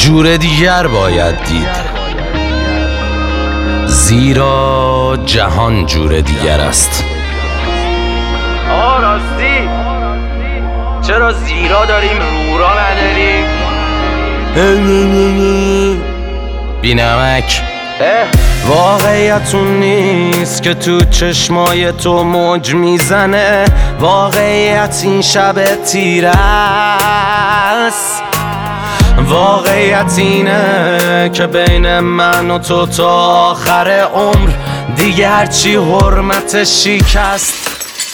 جور دیگر باید دید، زیرا جهان جور دیگر است. راستی چرا زیرا داریم رورا نداریم؟ بینمک واقعیت اون نیست که تو چشمای تو موج میزنه، واقعیت این شب تیره است. واقعیت اینه که بین من و تو تا آخر عمر دیگه هرچی حرمتش شکست.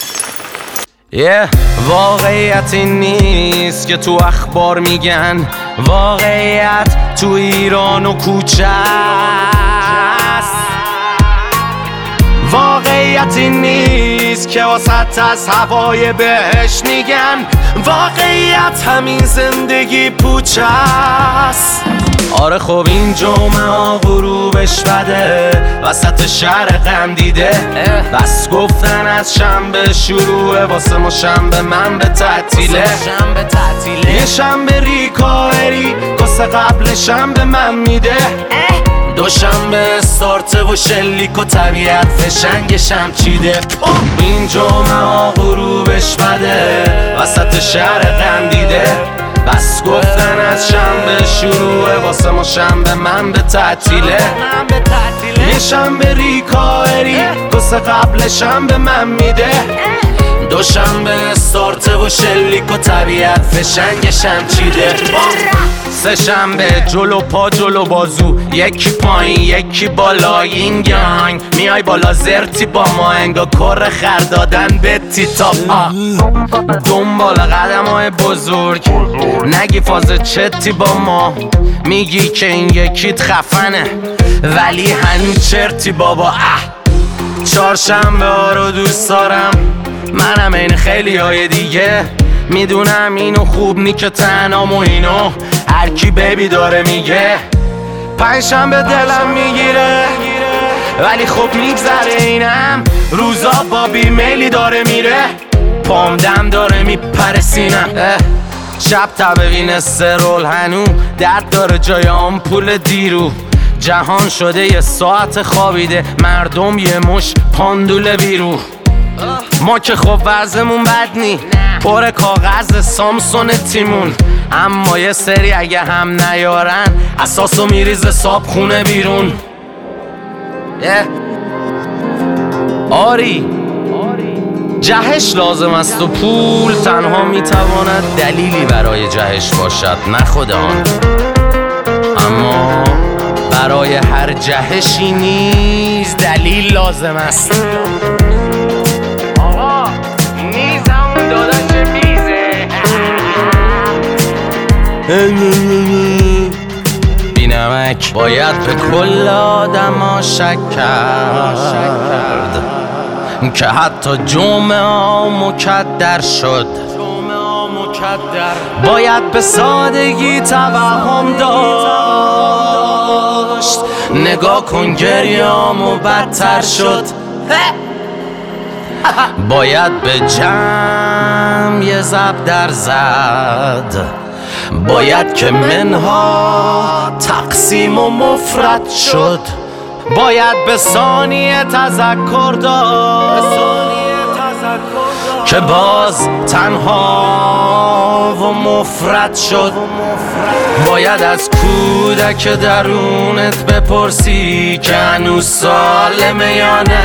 واقعیت این نیست که تو اخبار میگن، واقعیت تو ایران و کوچه است. واقعیت این نیست که واسط از هوای بهش میگن، واقعیت همین زندگی پوچه است. آره خب این جمعه ها غروبش بده، وسط شهر غم دیده، بس گفتن از شنبه شروعه، واسه ما شنبه من به تعطیله. یه شنبه ریکاری کاسه قبل شنبه من میده، دوشنبه استارته و شلیک و طبیعت فشنگشم چیده. این جمعه ها غروبش بده، وسط شهر غم دیده، بس گفتن از شنبه شروعه، واسه ما شنبه من به تعطیله. یه شنبه ریکاری کاسه قبل شنبه من میده، دوشنبه استارته و شلیک و طبیعت فشنگشم چیده. سه شنبه جلو پا جلو بازو، یکی پایین یکی بالا، این گنگ میای بالا زرتی با ما، انگا کر خر دادن به تیتاپ. دنبال قدم های بزرگ نگی فاز چتی با ما، میگی که این یکیت خفنه ولی هنوز چرتی بابا. چهارشنبه ها رو دوست دارم، منم این خیلی های دیگه، میدونم اینو خوب نی که تنام و اینو هر کی بیبی داره میگه. پنجشنبه دلم میگیره ولی خب میگذره، اینم روزا با بیمیلی داره میره، پام دم داره میپره سینم. شب تبوین سرول هنو درد داره جای آمپول دیرو، جهان شده یه ساعت خوابیده، مردم یه مش پاندول بیرو. ما که خب وضعمون بد نی، پر کاغذ سامسون تیمون، اما یه سری اگه هم نیارن اساسو میریزه صاحب خونه بیرون. آری جهش لازم است و پول تنها میتواند دلیلی برای جهش باشد، نه خود آن. اما برای هر جهشی نیز دلیل لازم است. آقا نیز همون داداش میزه. بینمک باید به کل آدم ها شک کرد که حتی جمعه ها مکدر شد. باید به سادگی توهم داشت، نگاه کن گریه‌امو بدتر شد. باید به جمع یه ضرب در زد، باید که منها تقسیم و مفرد شد. باید به ثانیه تذکر داشت که باز تنها و مفرد شد. باید از کودک درونت بپرسی که هنوز سالمه یا نه،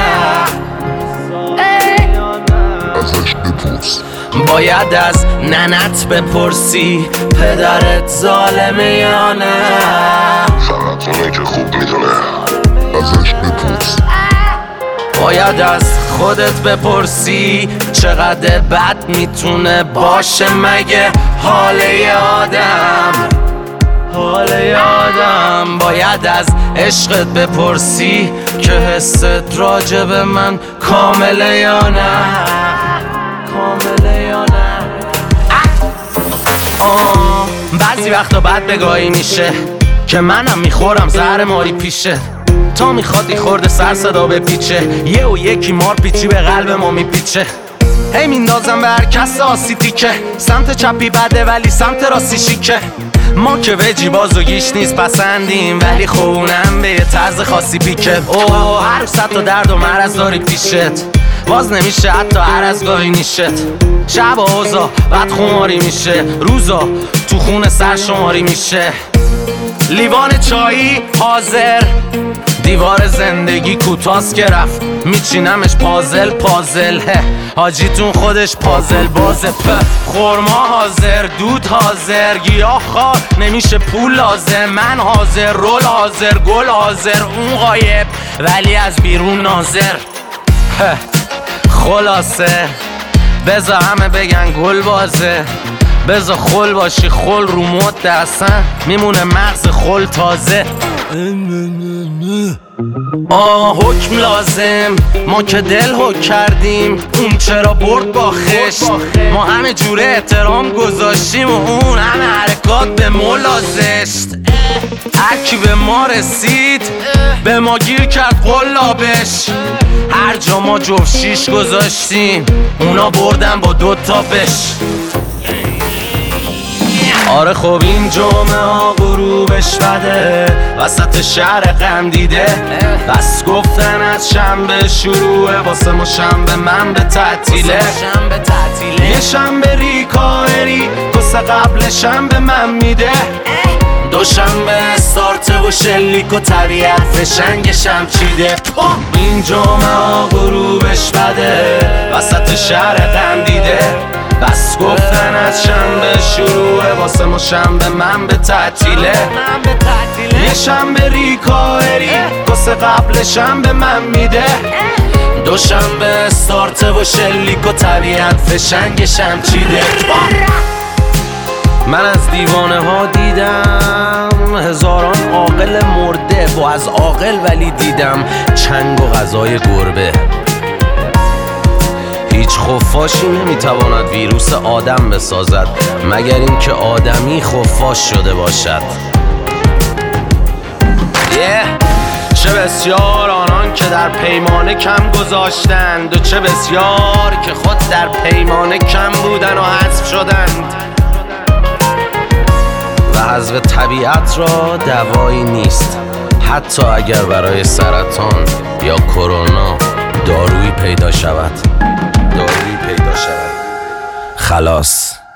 ازش بپرس. باید از ننت بپرسی پدرت ظالمه یا نه، فقط اونه که خوب میدونه. ازش بپرس. باید از خودت بپرسی چقدر بد میتونه باشه مگه حال آدم. باید از عشقت بپرسی که حست راجع به من کامله یا نه. بعضی وقتا بد بگاهی میشه که منم میخورم زهر ماری پیشه، تا میخواد خورده سر صدا بپیچه، یه و یکی مار پیچی به قلب ما میپیچه. هی میندازم به هر کس آسی تیکه، سمت چپی بده ولی سمت راستی شیکه. ما که وجی باز و گیش نیست پسندیم، ولی خونم به یه طرز خاصی پیکه. اوه هر روز تا درد و مرض داری پیشت، باز نمیشه حتی هر از گاهی نیشت. شب اوزا بعد خماری میشه، روزا تو خون سرشماری میشه. لیوان چایی حاضر، دیوار زندگی کوتاست که رفت میچینمش پازل پازل. حاجیتون خودش پازل بازه. خورما حاضر، دود حاضر، گیاه خواه نمیشه پول لازم. من حاضر، رول حاضر، گل حاضر، اون غایب ولی از بیرون ناظر. خلاصه بذار همه بگن گل بازه، بذار خل باشی خل رو مد اصلا میمونه مغز خل تازه. حکم لازم، ما که دل حک کردیم، اون چرا برد با خشت. ما همه جوره احترام گذاشتیم و اون همه حرکات به مولا زشت. هرکی به ما رسید به ما گیر کرد قلابش. هر جا ما جفت شیش گذاشتیم اونا بردن با 2 تا بش. آره خب این جمعه ها غروبش بده، وسط شهر غم دیده. بس گفتن از شنبه شروعه، واسه ما شنبه من به تعطیله. یه شنبه ریکایری کسه قبل شنبه من میده. دوشنبه استارته و شلیک و طبیعت فشنگشم چیده. این جمعه ها غروبش بده، وسط شهر غم دیده. بس گفتن از شنبه شروعه، واسه ما شنبه من به تعطیله. یه شنبه ریکایری کسه قبل شنبه من میده. دوشنبه استارته و شلیک و طبیعت فشنگشم چیده. من از دیوانه ها دیدم هزاران عاقل مرده، و از عاقل ولی دیدم چنگ و غذای گربه. هیچ خفاشی نمیتواند ویروس آدم بسازد مگر اینکه آدمی خفاش شده باشد. چه بسیار آنان که در پیمانه کم گذاشتند و چه بسیار که خود در پیمانه کم بودن و حذف شدند. و حذف طبیعت را دوایی نیست، حتی اگر برای سرطان یا کرونا دارویی پیدا شود. خلاص.